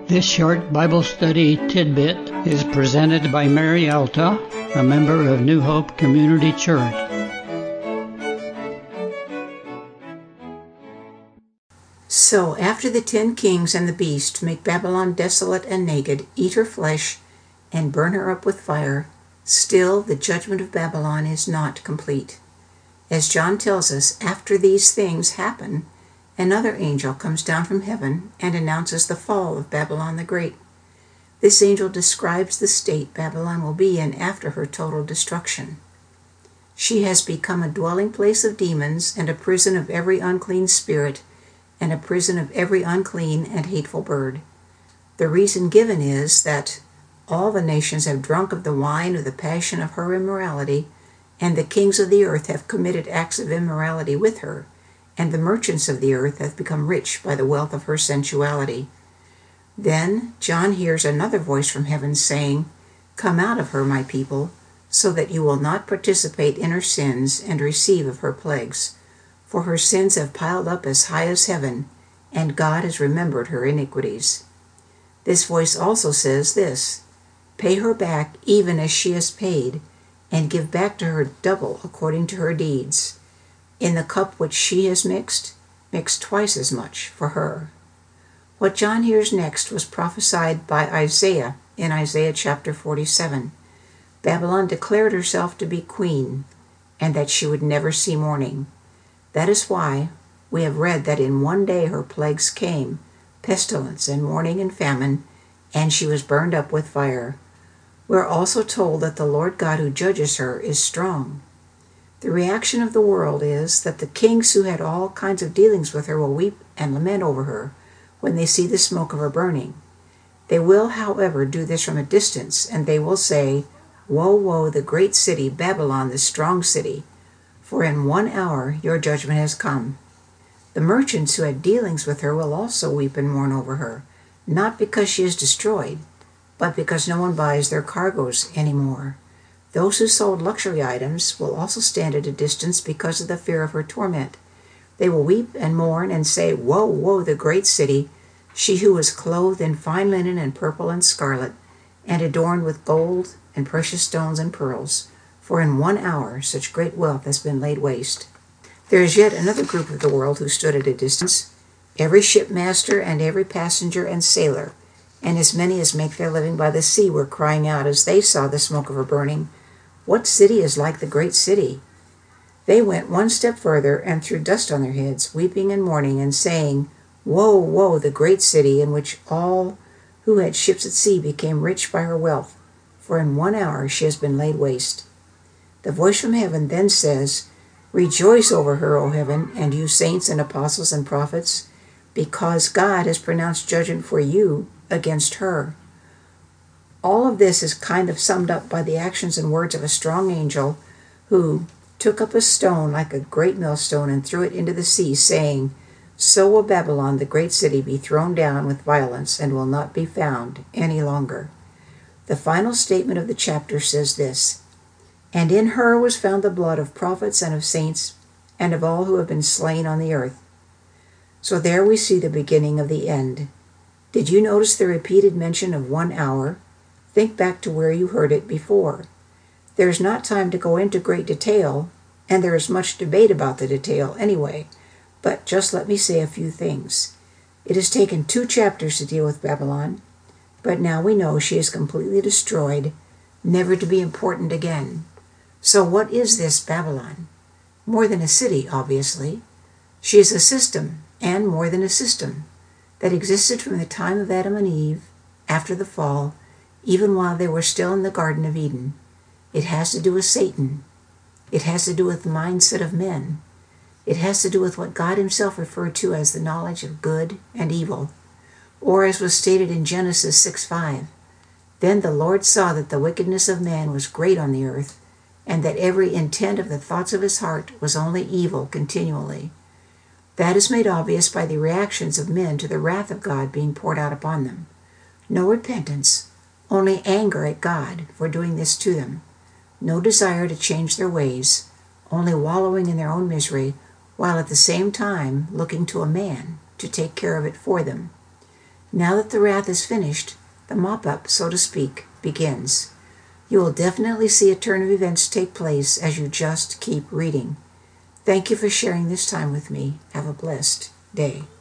This short Bible study tidbit is presented by Mary Alta, a member of New Hope Community Church. So after the 10 kings and the beast make Babylon desolate and naked, eat her flesh, and burn her up with fire, still the judgment of Babylon is not complete. As John tells us, after these things happen, another angel comes down from heaven and announces the fall of Babylon the Great. This angel describes the state Babylon will be in after her total destruction. She has become a dwelling place of demons and a prison of every unclean spirit and a prison of every unclean and hateful bird. The reason given is that all the nations have drunk of the wine of the passion of her immorality, and the kings of the earth have committed acts of immorality with her, and the merchants of the earth have become rich by the wealth of her sensuality. Then John hears another voice from heaven saying, "Come out of her, my people, so that you will not participate in her sins and receive of her plagues. For her sins have piled up as high as heaven, and God has remembered her iniquities." This voice also says this, "Pay her back even as she has paid, and give back to her double according to her deeds. In the cup which she has mix twice as much for her." What John hears next was prophesied by Isaiah in Isaiah chapter 47. Babylon declared herself to be queen, and that she would never see mourning. That is why we have read that in one day her plagues came, pestilence and mourning and famine, and she was burned up with fire. We are also told that the Lord God who judges her is strong. The reaction of the world is that the kings who had all kinds of dealings with her will weep and lament over her when they see the smoke of her burning. They will, however, do this from a distance, and they will say, "Woe, woe, the great city, Babylon, the strong city, for in 1 hour your judgment has come." The merchants who had dealings with her will also weep and mourn over her, not because she is destroyed, but because no one buys their cargoes anymore. Those who sold luxury items will also stand at a distance because of the fear of her torment. They will weep and mourn and say, "Woe, woe, the great city, she who was clothed in fine linen and purple and scarlet, and adorned with gold and precious stones and pearls, for in 1 hour such great wealth has been laid waste." There is yet another group of the world who stood at a distance, every shipmaster and every passenger and sailor, and as many as make their living by the sea were crying out as they saw the smoke of her burning, "What city is like the great city?" They went one step further and threw dust on their heads, weeping and mourning, and saying, "Woe, woe, the great city, in which all who had ships at sea became rich by her wealth, for in 1 hour she has been laid waste." The voice from heaven then says, "Rejoice over her, O heaven, and you saints and apostles and prophets, because God has pronounced judgment for you against her." All of this is kind of summed up by the actions and words of a strong angel who took up a stone like a great millstone and threw it into the sea, saying, "So will Babylon, the great city, be thrown down with violence and will not be found any longer." The final statement of the chapter says this, "And in her was found the blood of prophets and of saints and of all who have been slain on the earth." So there we see the beginning of the end. Did you notice the repeated mention of 1 hour? Think back to where you heard it before. There is not time to go into great detail, and there is much debate about the detail anyway, but just let me say a few things. It has taken 2 chapters to deal with Babylon, but now we know she is completely destroyed, never to be important again. So what is this Babylon? More than a city, obviously. She is a system, and more than a system, that existed from the time of Adam and Eve, after the fall, even while they were still in the Garden of Eden. It has to do with Satan. It has to do with the mindset of men. It has to do with what God himself referred to as the knowledge of good and evil, or as was stated in Genesis 6:5, "Then the Lord saw that the wickedness of man was great on the earth, and that every intent of the thoughts of his heart was only evil continually." That is made obvious by the reactions of men to the wrath of God being poured out upon them. No repentance, only anger at God for doing this to them. No desire to change their ways, only wallowing in their own misery, while at the same time looking to a man to take care of it for them. Now that the wrath is finished, the mop-up, so to speak, begins. You will definitely see a turn of events take place as you just keep reading. Thank you for sharing this time with me. Have a blessed day.